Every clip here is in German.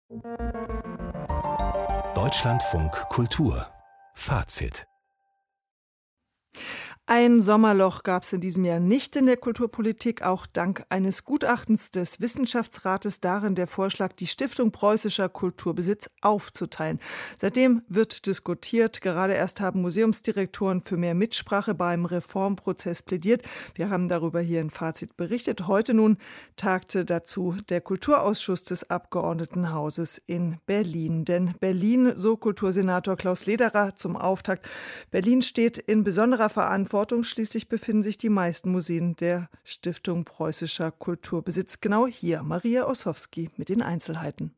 Deutschlandfunk Kultur Fazit. Ein Sommerloch gab es in diesem Jahr nicht in der Kulturpolitik, auch dank eines Gutachtens des Wissenschaftsrates, darin der Vorschlag, die Stiftung Preußischer Kulturbesitz aufzuteilen. Seitdem wird diskutiert. Gerade erst haben Museumsdirektoren für mehr Mitsprache beim Reformprozess plädiert. Wir haben darüber hier in Fazit berichtet. Heute nun tagte dazu der Kulturausschuss des Abgeordnetenhauses in Berlin. Denn Berlin, so Kultursenator Klaus Lederer zum Auftakt, Berlin steht in besonderer Verantwortung. Schließlich befinden sich die meisten Museen der Stiftung Preußischer Kulturbesitz genau hier. Maria Ossowski mit den Einzelheiten.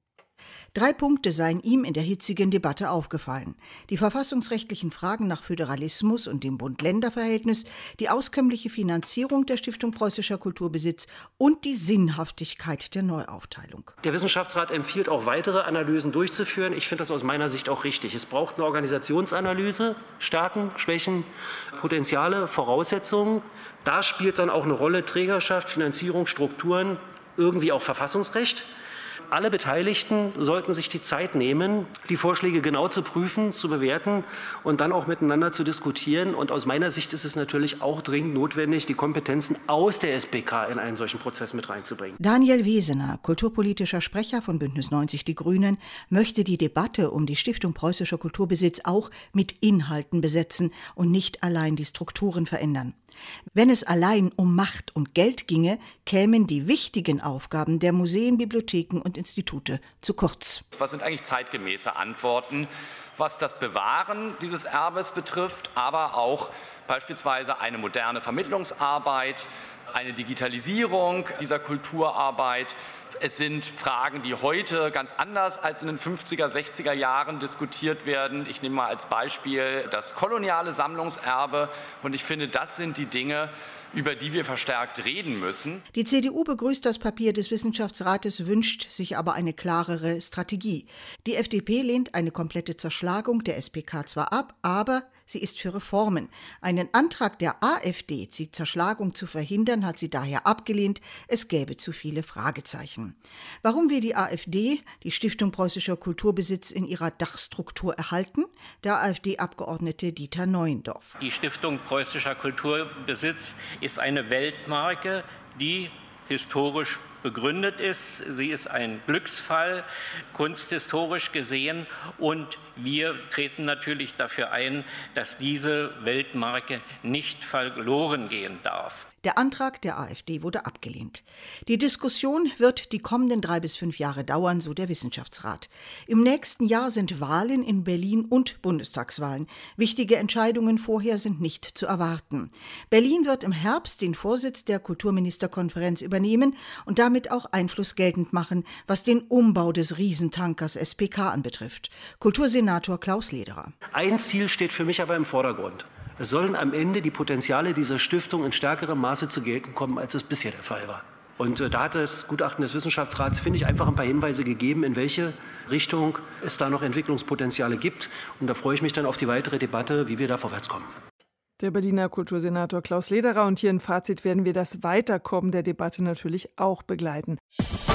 3 Punkte seien ihm in der hitzigen Debatte aufgefallen. Die verfassungsrechtlichen Fragen nach Föderalismus und dem Bund-Länder-Verhältnis, die auskömmliche Finanzierung der Stiftung Preußischer Kulturbesitz und die Sinnhaftigkeit der Neuaufteilung. Der Wissenschaftsrat empfiehlt auch weitere Analysen durchzuführen. Ich finde das aus meiner Sicht auch richtig. Es braucht eine Organisationsanalyse, Stärken, Schwächen, Potenziale, Voraussetzungen. Da spielt dann auch eine Rolle Trägerschaft, Finanzierung, Strukturen, irgendwie auch Verfassungsrecht. Alle Beteiligten sollten sich die Zeit nehmen, die Vorschläge genau zu prüfen, zu bewerten und dann auch miteinander zu diskutieren. Und aus meiner Sicht ist es natürlich auch dringend notwendig, die Kompetenzen aus der SPK in einen solchen Prozess mit reinzubringen. Daniel Wesener, kulturpolitischer Sprecher von Bündnis 90 Die Grünen, möchte die Debatte um die Stiftung Preußischer Kulturbesitz auch mit Inhalten besetzen und nicht allein die Strukturen verändern. Wenn es allein um Macht und Geld ginge, kämen die wichtigen Aufgaben der Museen, Bibliotheken und Institute zu kurz. Was sind eigentlich zeitgemäße Antworten, was das Bewahren dieses Erbes betrifft, aber auch beispielsweise eine moderne Vermittlungsarbeit, eine Digitalisierung dieser Kulturarbeit. Es sind Fragen, die heute ganz anders als in den 50er, 60er Jahren diskutiert werden. Ich nehme mal als Beispiel das koloniale Sammlungserbe. Und ich finde, das sind die Dinge, über die wir verstärkt reden müssen. Die CDU begrüßt das Papier des Wissenschaftsrates, wünscht sich aber eine klarere Strategie. Die FDP lehnt eine komplette Zerschlagung der SPK zwar ab, aber sie ist für Reformen. Einen Antrag der AfD, die Zerschlagung zu verhindern, hat sie daher abgelehnt. Es gäbe zu viele Fragezeichen. Warum will die AfD die Stiftung Preußischer Kulturbesitz in ihrer Dachstruktur erhalten? Der AfD-Abgeordnete Dieter Neuendorf. Die Stiftung Preußischer Kulturbesitz ist eine Weltmarke, die historisch begründet ist. Sie ist ein Glücksfall, kunsthistorisch gesehen, und wir treten natürlich dafür ein, dass diese Weltmarke nicht verloren gehen darf. Der Antrag der AfD wurde abgelehnt. Die Diskussion wird die kommenden 3 bis 5 Jahre dauern, so der Wissenschaftsrat. Im nächsten Jahr sind Wahlen in Berlin und Bundestagswahlen. Wichtige Entscheidungen vorher sind nicht zu erwarten. Berlin wird im Herbst den Vorsitz der Kulturministerkonferenz übernehmen und damit auch Einfluss geltend machen, was den Umbau des Riesentankers SPK anbetrifft. Kultursenator Klaus Lederer. Ein Ziel steht für mich aber im Vordergrund. Es sollen am Ende die Potenziale dieser Stiftung in stärkerem Maße zu gelten kommen, als es bisher der Fall war. Und da hat das Gutachten des Wissenschaftsrats, finde ich, einfach ein paar Hinweise gegeben, in welche Richtung es da noch Entwicklungspotenziale gibt. Und da freue ich mich dann auf die weitere Debatte, wie wir da vorwärts kommen. Der Berliner Kultursenator Klaus Lederer, und hier im Fazit werden wir das Weiterkommen der Debatte natürlich auch begleiten.